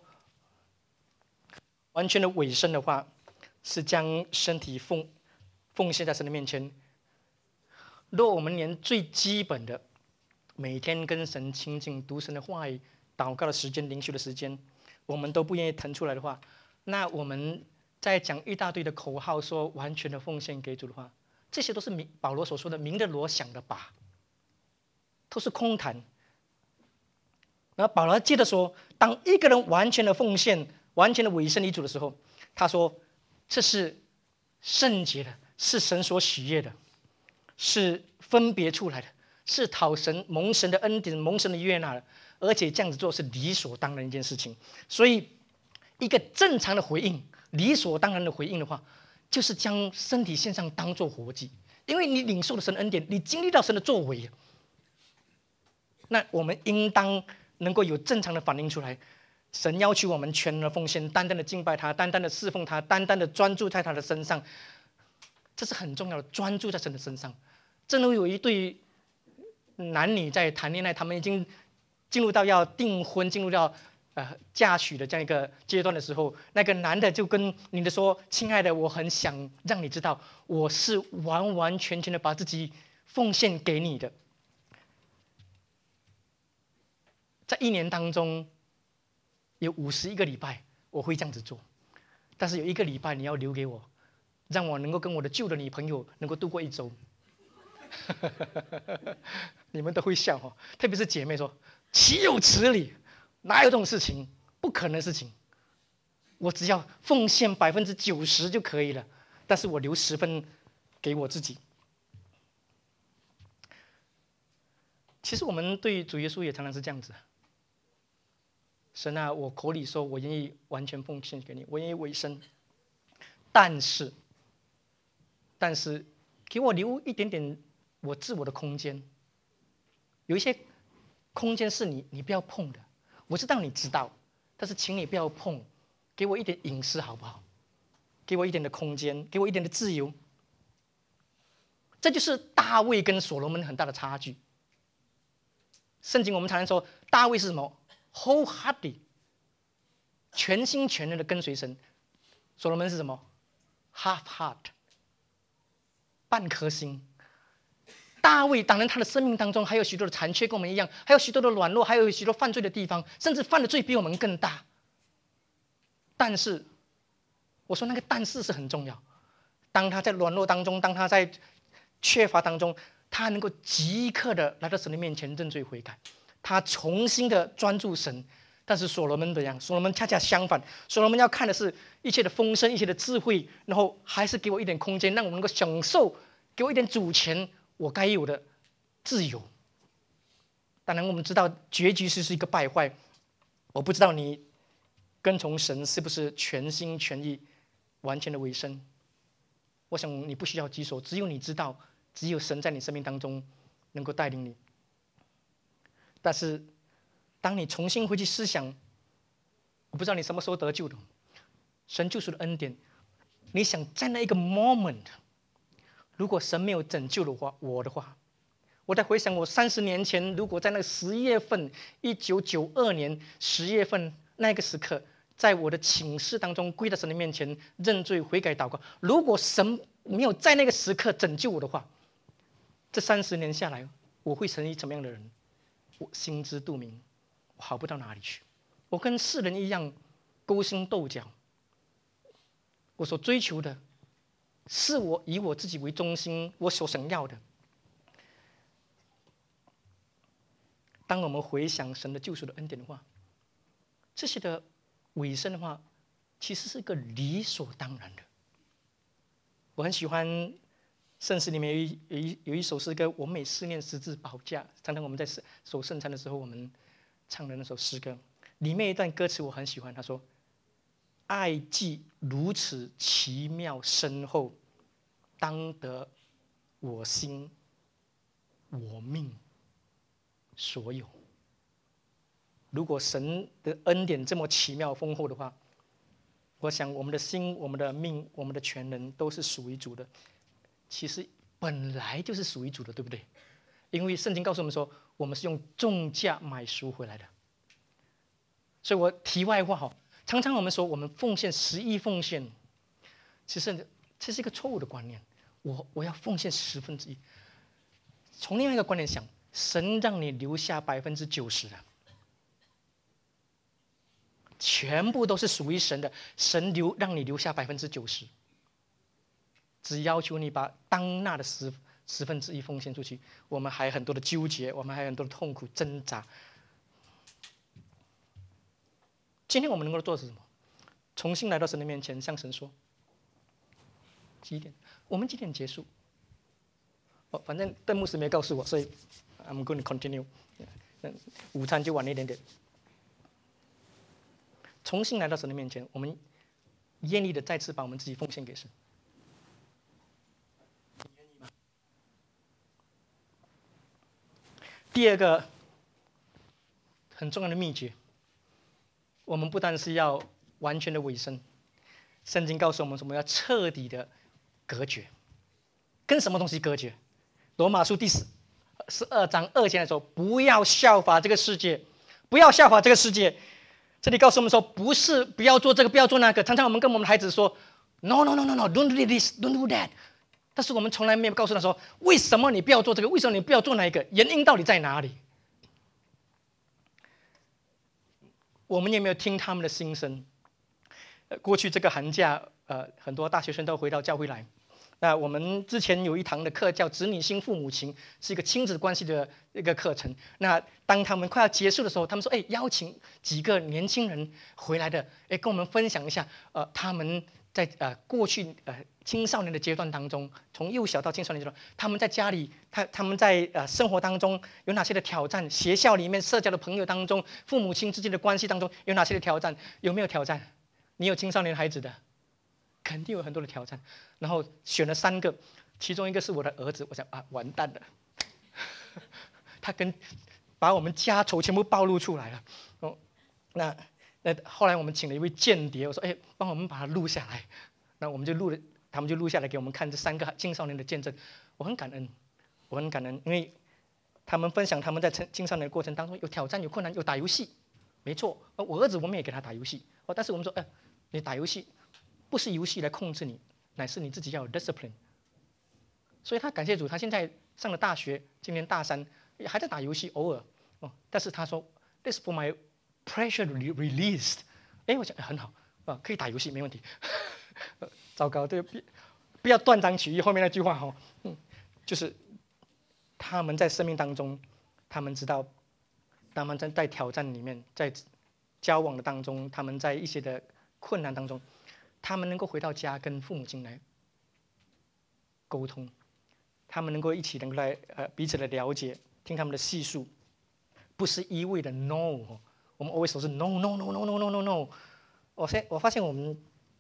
完全的委身的话，是将身体奉献在神的面前。若我们连最基本的每天跟神亲近、读神的话语、祷告的时间、灵修的时间，我们都不愿意腾出来的话，那我们在讲一大堆的口号，说完全的奉献给主的话，这些都是保罗所说的明的罗想的吧，都是空谈。然后保罗接着说，当一个人完全的奉献、完全的委身于主的时候，他说这是圣洁的，是神所喜悦的，是分别出来的，是讨神蒙神的恩典、蒙神的悦纳的，而且这样子做是理所当然的一件事情。所以一个正常的回应，理所当然的回应的话，就是将身体献上当作活祭，因为你领受了神的恩典，你经历到神的作为，那我们应当能够有正常的反应出来。神要求我们全然的奉献，单单的敬拜他，单单的侍奉他，单单的专注在他的身上，这是很重要的，专注在神的身上。正如有一对男女在谈恋爱，他们已经进入到要订婚、进入到嫁娶的这样一个阶段的时候，那个男的就跟女的说：“亲爱的，我很想让你知道，我是完完全全的把自己奉献给你的。”在1年当中，有51个礼拜我会这样子做，但是有1个礼拜你要留给我，让我能够跟我的旧的女朋友能够度过1周。你们都会笑特别是姐妹说：“岂有此理？哪有这种事情？不可能的事情。我只要奉献90%就可以了，但是我留10分给我自己。”其实我们对主耶稣也常常是这样子。神啊，我口里说我愿意完全奉献给你，我愿意委身，但是给我留一点点我自我的空间。有一些空间是你不要碰的，我知道你知道，但是请你不要碰，给我一点隐私好不好？给我一点的空间，给我一点的自由。这就是大卫跟所罗门很大的差距。圣经我们常常说大卫是什么？ wholeheartedly 全心全人的跟随神。所罗门是什么 ？half heart 半颗心。大卫当然他的生命当中还有许多的残缺，跟我们一样，还有许多的软弱，还有许多犯罪的地方，甚至犯的罪比我们更大。但是我说那个但是是很重要。当他在软弱当中，当他在缺乏当中，他能够即刻的来到神的面前认罪悔改。 他重新的专注神，但是所罗门怎样？所罗门恰恰相反，所罗门要看的是一切的丰盛，一切的智慧，然后还是给我一点空间，让我能够享受，给我一点主权，我该有的自由。当然，我们知道结局是一个败坏。我不知道你跟从神是不是全心全意、完全的委身。我想你不需要举手，只有你知道，只有神在你生命当中能够带领你。 但是，当你重新回去思想，我不知道你什么时候得救的，神救赎的恩典，你想在那一个 moment， 如果神没有拯救的话，我我在回想我30年前，如果在那个10月份，1992年10月份那个时刻，在我的寝室当中跪在神的面前认罪悔改祷告，如果神没有在那个时刻拯救我的话，这30年下来，我会成为怎么样的人？我心知肚明，我好不到哪里去。我跟世人一样勾心斗角。我所追求的，是我以我自己为中心，我所想要的。当我们回想神的救赎的恩典的话，这些的尾声的话，其实是一个理所当然的。我很喜欢圣诗里面有一首诗歌，我每思念十字宝架。常常我们在守圣餐的时候，我们唱的那首诗歌，里面一段歌词我很喜欢，他说：“爱既如此奇妙深厚，当得我心、我命所有。”如果神的恩典这么奇妙丰厚的话，我想我们的心、我们的命、我们的全能都是属于主的。其实本来就是属于主的，对不对？因为圣经告诉我们说，我们是用重价买赎回来的。所以我题外话哈，常常我们说我们奉献10亿奉献，其实这是一个错误的观念。我要奉献1/10。从另外一个观点想，神让你留下90%的，全部都是属于神的，神让你留下90%，只要求你把当纳的1/10奉献出去。我们还有很多的纠结，我们还有很多的痛苦挣扎。今天我们能够做的是什么？重新来到神的面前，向神说：几点？我们几点结束？反正邓牧师没告诉我，所以 I'm going to continue。午餐就晚一点点。重新来到神的面前，我们愿意的再次把我们自己奉献给神。你愿意吗？第二个很重要的秘诀，我们不但是要完全的委身，圣经告诉我们什么？要彻底的隔绝。跟什么东西隔绝？罗马书第12章2节的时候，不要效法这个世界，不要效法这个世界。这里告诉我们说，不是不要做这个，不要做那个。常常我们跟我们的孩子说 ，no no no no no，don't do this， don't do that。但是我们从来没有告诉他说，为什么你不要做这个？为什么你不要做那一个？原因到底在哪里？我们有没有听他们的心声？过去这个寒假，很多大学生都回到教会来。那我们之前有一堂的课叫子女心父母情，是一个亲子关系的一个课程。那当他们快要结束的时候，他们说：“邀请几个年轻人回来的，跟我们分享一下，他们在过去青少年的阶段当中，从幼小到青少年阶段，他们在家里，他们在生活当中有哪些的挑战？学校里面社交的朋友当中，父母亲之间的关系当中有哪些的挑战？有没有挑战？你有青少年孩子的？”肯定有很多的挑战，然后选了3个，其中一个是我的儿子，我想完蛋了，他把我们家丑全部暴露出来了。那后来我们请了一位间谍，我说帮我们把它录下来，那我们就他们就录下来给我们看这3个青少年的见证。我很感恩，因为他们分享他们在青少年的过程当中有挑战、有困难、有打游戏，没错，我儿子我们也给他打游戏，但是我们说你打游戏。不是游戏来控制你，乃是你自己要有 discipline。所以他感谢主，他现在上了大学，今年大3，还在打游戏，偶尔但是他说 ，This for my pressure released。我想很好可以打游戏没问题。糟糕，这个不要断章取义，后面那句话就是他们在生命当中，他们知道，他们在挑战里面，在交往的当中，他们在一些的困难当中。他们能够回到家跟父母亲来沟通，他们能够一起来彼此的了解，听他们的细数，不是一味的 no。我们 always 都是 no no no no no no no no。我发现我们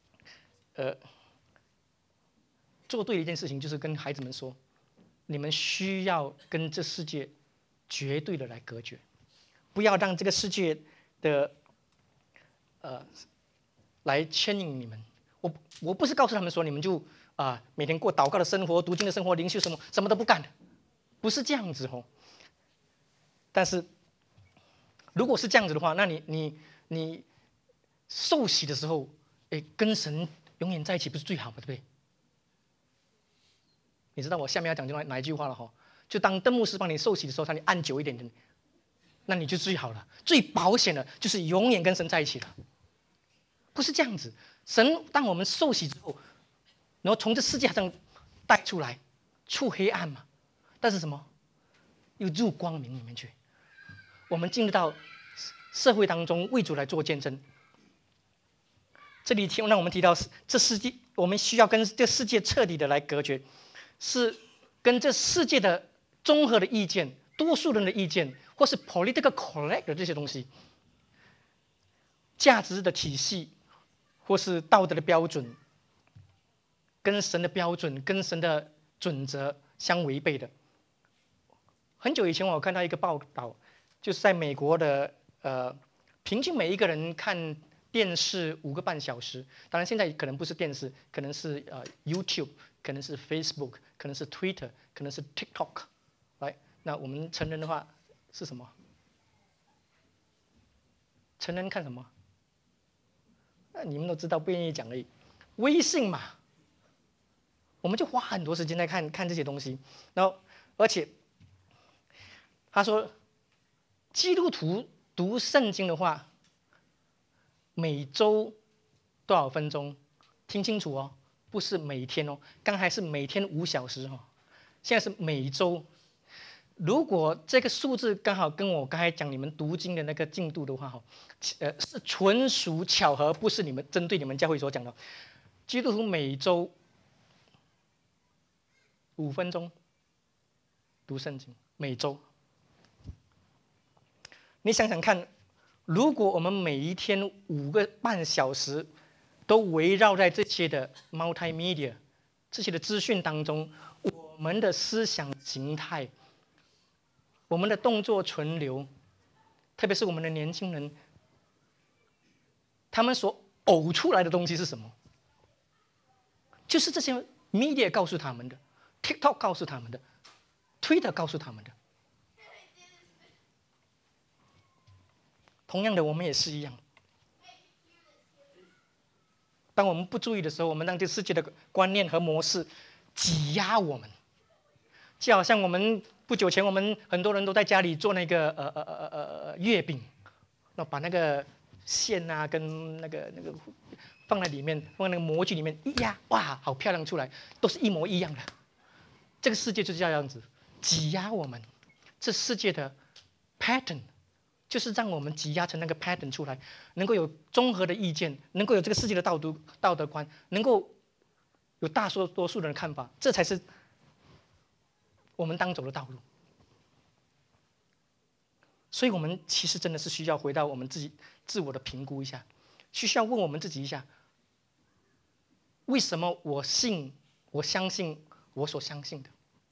做对的一件事情，就是跟孩子们说，你们需要跟这世界绝对的来隔绝，不要让这个世界的来牵引你们。我不是告诉他们说，你们就每天过祷告的生活、读经的生活、灵修什么都不干的， 不是这样子哦。但是，如果是这样子的话，那你受洗的时候，跟神永远在一起，不是最好吗？对不对？你知道我下面要讲哪一句话了哈？就当邓牧师帮你受洗的时候，他你按久一点点，那你就最好了，最保险的就是永远跟神在一起了。不是这样子，神当我们受洗之后，然后从这世界上带出来，出黑暗嘛，但是什么？又入光明里面去。我们进入到社会当中，为主来做见证。这里让我们提到，这世界我们需要跟这世界彻底的来隔绝，是跟这世界的综合的意见、多数人的意见，或是 political correct 的这些东西，价值的体系，或是道德的标准，跟神的标准、跟神的准则相违背的。很久以前，我看到一个报道，就是在美国的平均每一个人看电视5个半小时，当然现在可能不是电视，可能是YouTube， 可能是 Facebook， 可能是 Twitter， 可能是 TikTok， 来，那我们成人的话是什么？成人看什么？你们都知道，不愿意讲而已。微信嘛，我们就花很多时间在看这些东西，然后而且他说，基督徒读圣经的话，每周多少分钟？听清楚哦，不是每天哦。刚才是每天5小时哦，现在是每周。如果这个数字刚好跟我刚才讲你们读经的那个进度的话，是纯属巧合，不是你们针对你们教会所讲的。基督徒每周5分钟读圣经，每周。你想想看，如果我们每一天5个半小时都围绕在这些的 multimedia 这些的资讯当中，我们的思想形态，我们的动作存留，特别是我们的年轻人，他们所呕出来的东西是什么？就是这些 media 告诉他们的， TikTok 告诉他们的， Twitter 告诉他们的。同样的，我们也是一样。当我们不注意的时候，我们让这世界的观念和模式挤压我们。就好像我们不久前，我们很多人都在家里做那个月饼，那把那个馅啊跟那个放在里面，放在那个模具里面一压，哇，好漂亮出来，都是一模一样的。这个世界就是这样子，挤压我们。这世界的 pattern。就是让我们挤压成那个 pattern 出来，能够有综合的意见，能够有这个世界的道德观，能够有多数人的看法，这才是我们当走的道路。所以我们其实真的是需要回到我们自己自我的评估一下，需要问我们自己一下：为什么我相信我所相信的？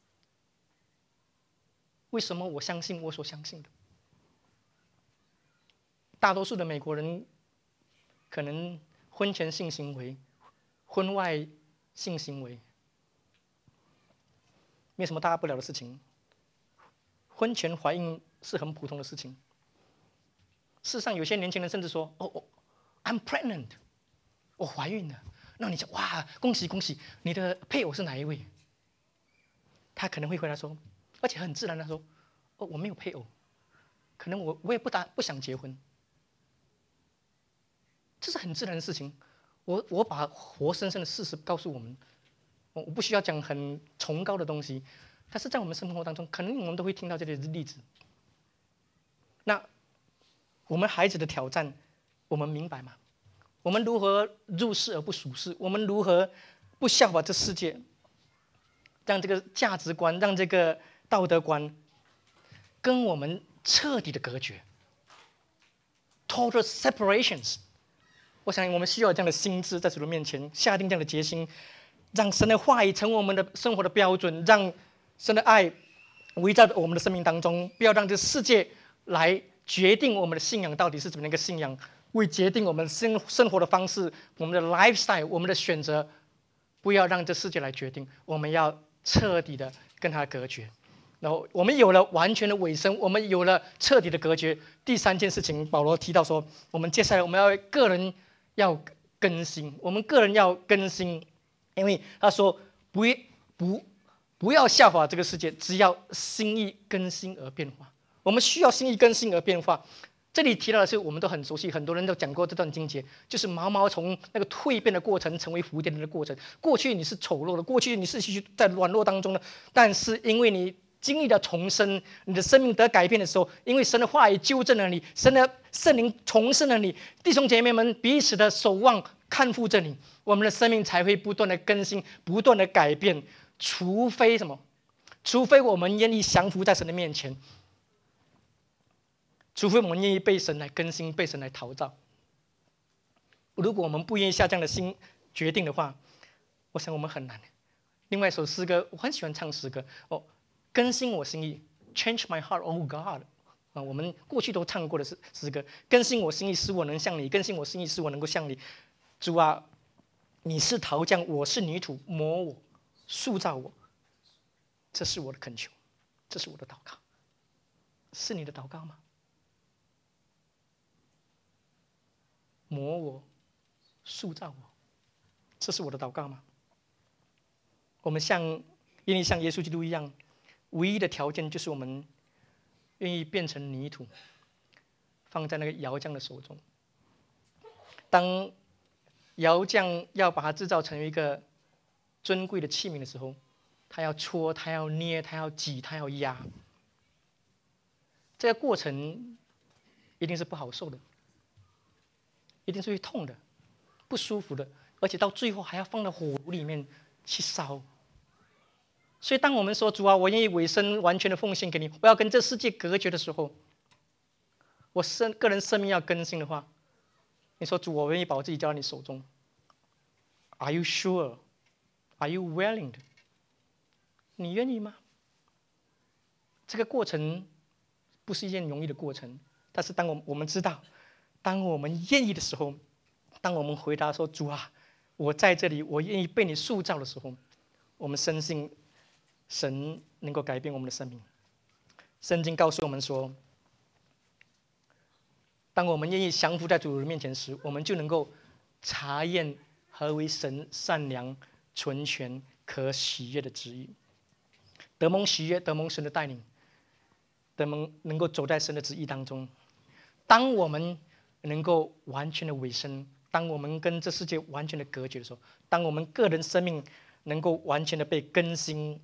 为什么我相信我所相信的？大多数的美国人可能婚前性行为、婚外性行为没什么大不了的事情，婚前怀孕是很普通的事情。事实上，有些年轻人甚至说：“哦 ，I'm pregnant， 我怀孕了。”那你讲：“哇，恭喜恭喜！你的配偶是哪一位？”他可能会回答说，而且很自然的说：“哦，我没有配偶，可能我也不想结婚。”这是很自然的事情。我把活生生的事实告诉我们，我不需要讲很崇高的东西，但是在我们生活当中，可能我们都会听到这些例子。那我们孩子的挑战，我们明白吗？我们如何入世而不属世？我们如何不效法这世界？让这个价值观，让这个道德观，跟我们彻底的隔绝 ，total separations。我想我们需要这样的心智，在主的面前下定这样的决心，让神的话语成为我们的生活的标准，让神的爱围绕在我们的生命当中，不要让这世界来决定我们的信仰到底是怎么样一个信仰，为决定我们生活的方式，我们的 lifestyle， 我们的选择，不要让这世界来决定，我们要彻底的跟它隔绝。 然后我们有了完全的委身，我们有了彻底的隔绝。第三件事情，保罗提到说，我们接下来我们要个人要更新，我们个人要更新，因为他说不要效法这个世界，只要心意更新而变化。我们需要心意更新而变化。这里提到的是我们都很熟悉，很多人都讲过这段经节，就是毛毛虫那个蜕变的过程，成为蝴蝶的过程。过去你是丑陋的，过去你是在软弱当中的，但是因为你经历了重生，你的生命得改变的时候，因为神的话语纠正了你，神的圣灵重生了你，弟兄姐妹们彼此的守望看护着你，我们的生命才会不断的更新，不断的改变。除非什么？除非我们愿意降服在神的面前。除非我们愿意被神来更新，被神来陶造。如果我们不愿意下这样的心决定的话，我想我们很难。另外一首诗歌，我很喜欢唱诗歌哦，更新我心意 ，Change my heart, oh God 啊，我们过去都唱过的诗歌，更新我心意，使我能像你；更新我心意，使我能够像你。主啊，你是陶匠，我是泥土，磨我，塑造我。这是我的恳求，这是我的祷告，是你的祷告吗？磨我，塑造我，这是我的祷告吗？我们愿意像耶稣基督一样，唯一的条件就是我们愿意变成泥土，放在那个窑匠的手中。当窑匠要把它制造成为一个尊贵的器皿的时候，他要搓，他要捏，他要挤，他要压，这个过程一定是不好受的。一定是会痛的，不舒服的，而且到最后还要放到火炉里面去烧。所以，当我们说主啊，我愿意委身完全的奉献给你，我要跟这世界隔绝的时候，我个人生命要更新的话，你说主，我愿意把我自己交到你手中。Are you sure? Are you willing? 你愿意吗？这个过程不是一件容易的过程，但是当我们知道。当我们愿意的时候，当我们回答说主啊，我在这里，我愿意被你塑造的时候，我们深信神能够改变我们的生命。圣经告诉我们说，当我们愿意降服在主的面前时，我们就能够查验何为神善良、纯全、可喜悦的旨意，得蒙喜悦，得蒙神的带领，能够走在神的旨意当中。当我们能够完全的委身，当我们跟这世界完全的隔绝的时候，当我们个人生命能够完全的被更新，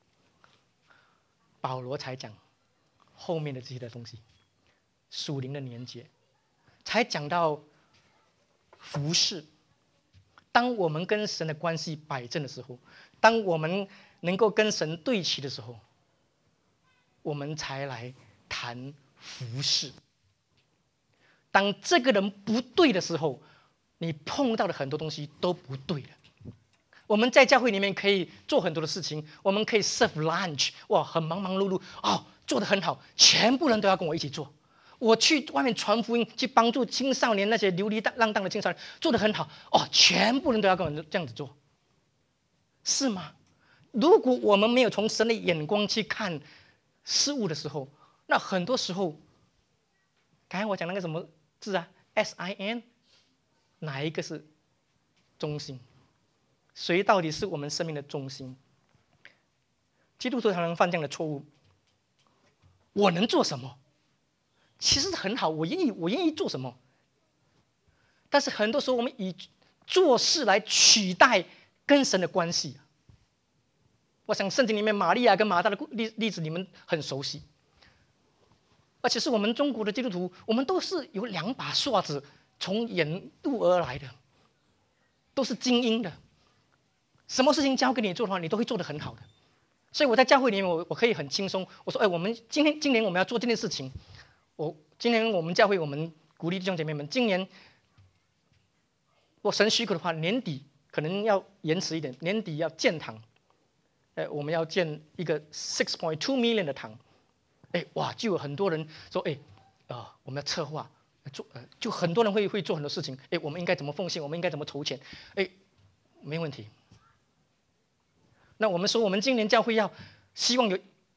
保罗才讲后面的这些的东西，属灵的连结，才讲到服事。当我们跟神的关系摆正的时候，当我们能够跟神对齐的时候，我们才来谈服事。当这个人不对的时候，你碰到的很多东西都不对了。我们在教会里面可以做很多的事情，我们可以 serve lunch， 哇，很忙忙碌碌，哦，做得很好，全部人都要跟我一起做。我去外面传福音，去帮助青少年那些流离浪荡的青少年，做得很好，哦，全部人都要跟我这样子做，是吗？如果我们没有从神的眼光去看事物的时候，那很多时候，刚才我讲那个什么字啊 ，SIN， 哪一个是中心？谁到底是我们生命的中心？基督徒常常犯这样的错误。我能做什么？其实很好，我愿意做什么？但是很多时候我们以做事来取代跟神的关系。我想圣经里面玛利亚跟马大的例子你们很熟悉，而且是我们中国的基督徒，我们都是有2把刷子从远路而来的，都是精英的。什么事情交给你做的话，你都会做得很好的。所以我在教会里面，我可以很轻松。我说，我们今年我们要做这件事情。今年我们教会，我们鼓励弟兄姐妹们，今年我神许可的话，年底可能要延迟一点，年底要建堂。我们要建一个 6.2 million 的堂。哇，就有很多人说，我们要策划做，就很多人会做很多事情。我们应该怎么奉献？我们应该怎么筹钱？没问题。那我们说，我们今年教会要希望有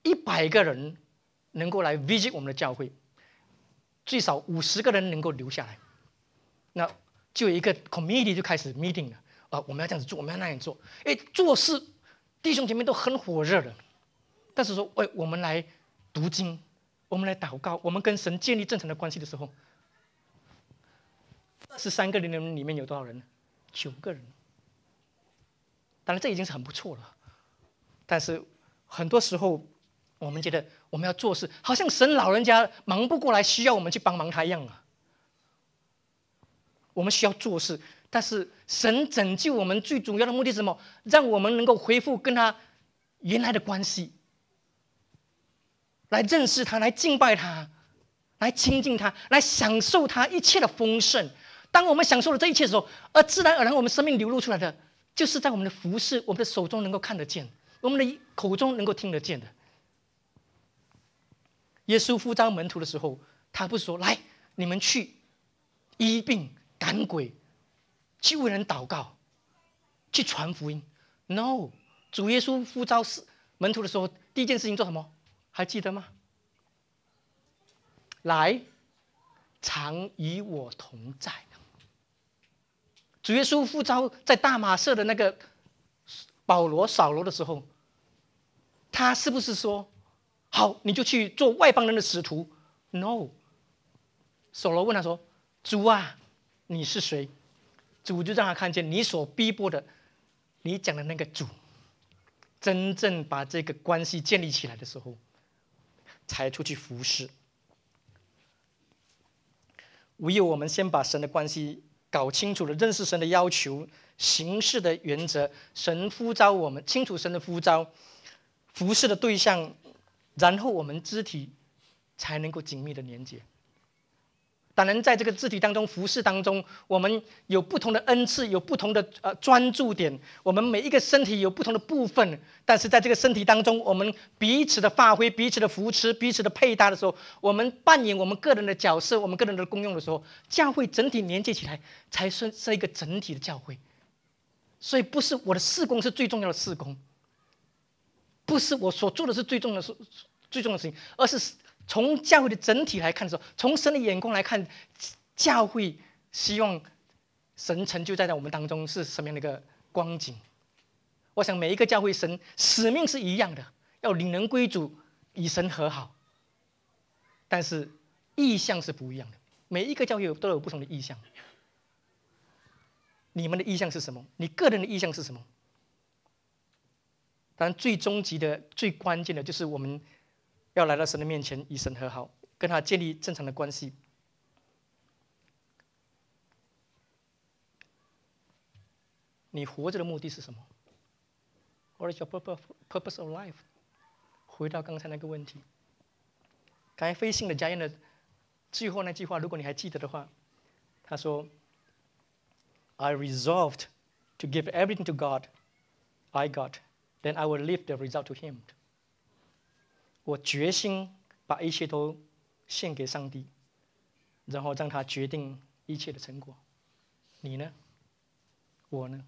100个人能够来 visit 我们的教会，最少50个人能够留下来，那就有一个 committee 就开始 meeting 了。我们要这样子做，我们要那样做。做事弟兄姐妹都很火热的，但是说，我们来读经，我们来祷告，我们跟神建立正常的关系的时候，23个人里面有多少人？9个人。当然这已经是很不错了，但是很多时候我们觉得我们要做事，好像神老人家忙不过来，需要我们去帮忙他一样啊。我们需要做事，但是神拯救我们最主要的目的是什么？让我们能够恢复跟他原来的关系，来认识他，来敬拜他，来亲近他，来享受他一切的丰盛。当我们享受了这一切的时候，自然而然我们生命流露出来的，就是在我们的服事，我们的手中能够看得见，我们的口中能够听得见的。耶稣呼召门徒的时候，他不是说来你们去医病赶鬼，去为人祷告，去传福音。No， 主耶稣呼召门徒的时候，第一件事情做什么？还记得吗？来，常与我同在。主耶稣呼召在大马色的那个保罗、扫罗的时候，他是不是说好你就去做外邦人的使徒 ？No， 扫罗问他说：“主啊，你是谁？”主就让他看见你所逼迫的，你讲的那个主，真正把这个关系建立起来的时候，才出去服侍。唯有我们先把神的关系搞清楚了，认识神的要求、行事的原则，神呼召我们，清楚神的呼召、服侍的对象，然后我们肢体才能够紧密的连接。当然，在这个肢体当中、服侍当中，我们有不同的恩赐，有不同的专注点。我们每一个身体有不同的部分，但是在这个身体当中，我们彼此的发挥、彼此的扶持、彼此的配搭的时候，我们扮演我们个人的角色、我们个人的功用的时候，教会整体连接起来，才是一个整体的教会。所以，不是我的事工是最重要的事工，不是我所做的是最重要的事情，而是从教会的整体来看的时候，从神的眼光来看，教会希望神成就在我们当中是什么样的一个光景？我想每一个教会神使命是一样的，要领人归主，与神和好。但是意向是不一样的，每一个教会都有不同的意向。你们的意向是什么？你个人的意向是什么？当然，最终极的、最关键的就是我们要来到神的面前，与神和好，跟他建立正常的关系。你活着的目的是什么 ？What is your purpose of life？ 回到刚才那个问题，刚才飞信的家宴的最后那句话，如果你还记得的话，他说 ：“I resolved to give everything to God I got, then I will leave the result to Him。”我决心把一切都献给上帝，然后让他决定一切的成果。你呢？我呢？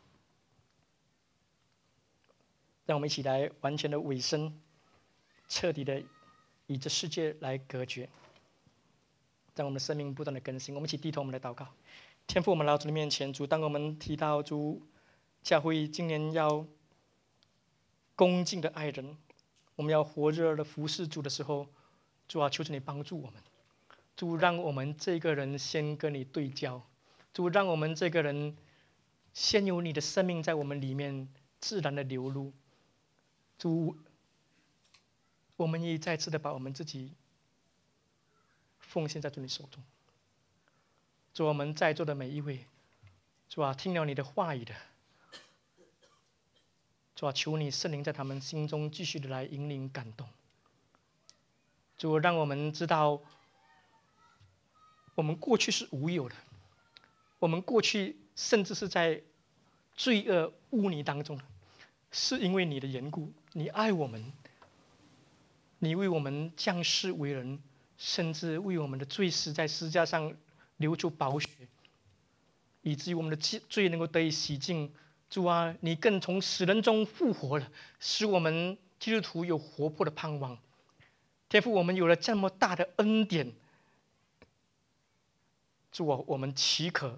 让我们一起来完全的委身，彻底的与这世界来隔绝，让我们的生命不断的更新。我们一起低头，我们来祷告。天父，我们来到主的面前，主，当我们提到主教会今年要恭敬的爱人，我们要活热的服侍主的时候，主啊，求求你帮助我们。主，让我们这个人先跟你对焦。主，让我们这个人先有你的生命在我们里面自然的流露。主，我们也再次的把我们自己奉献在主你手中。主，我们在座的每一位，主啊，听了你的话语的，主啊，求你圣灵在他们心中继续的来引领感动。主，让我们知道，我们过去是无有的，我们过去甚至是在罪恶污泥当中，是因为你的缘故，你爱我们，你为我们降世为人，甚至为我们的罪死在十字架上流出宝血，以至于我们的罪能够得以洗净。主啊，你更从死人中复活了，使我们基督徒有活泼的盼望。天父，我们有了这么大的恩典，主啊，我们岂可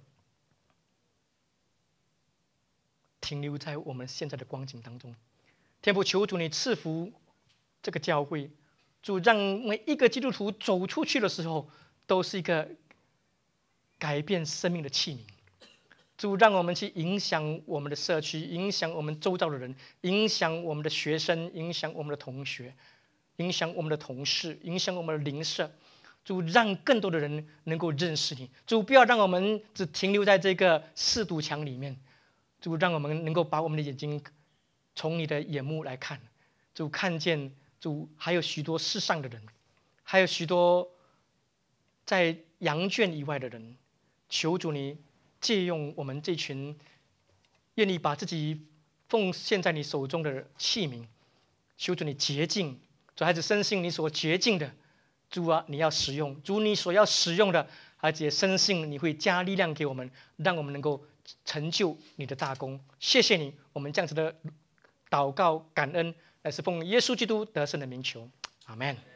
停留在我们现在的光景当中？天父，求主你赐福这个教会，主让每一个基督徒走出去的时候，都是一个改变生命的器皿。主让我们去影响我们的社区，影响我们周遭的人，影响我们的学生，影响我们的同学，影响我们的同事，影响我们的邻舍。主让更多的人能够认识你。主不要让我们只停留在这个四堵墙里面。主让我们能够把我们的眼睛从你的眼目来看。主看见主还有许多世上的人，还有许多在羊圈以外的人。求主你借用我们这群愿意把自己奉献在你手中的器皿，求主你洁净，主孩子深信你所洁净的，主啊，你要使用，主你所要使用的，而且深信你会加力量给我们，让我们能够成就你的大功。谢谢你，我们这样子的祷告感恩，乃是奉耶稣基督得胜的名求，阿们。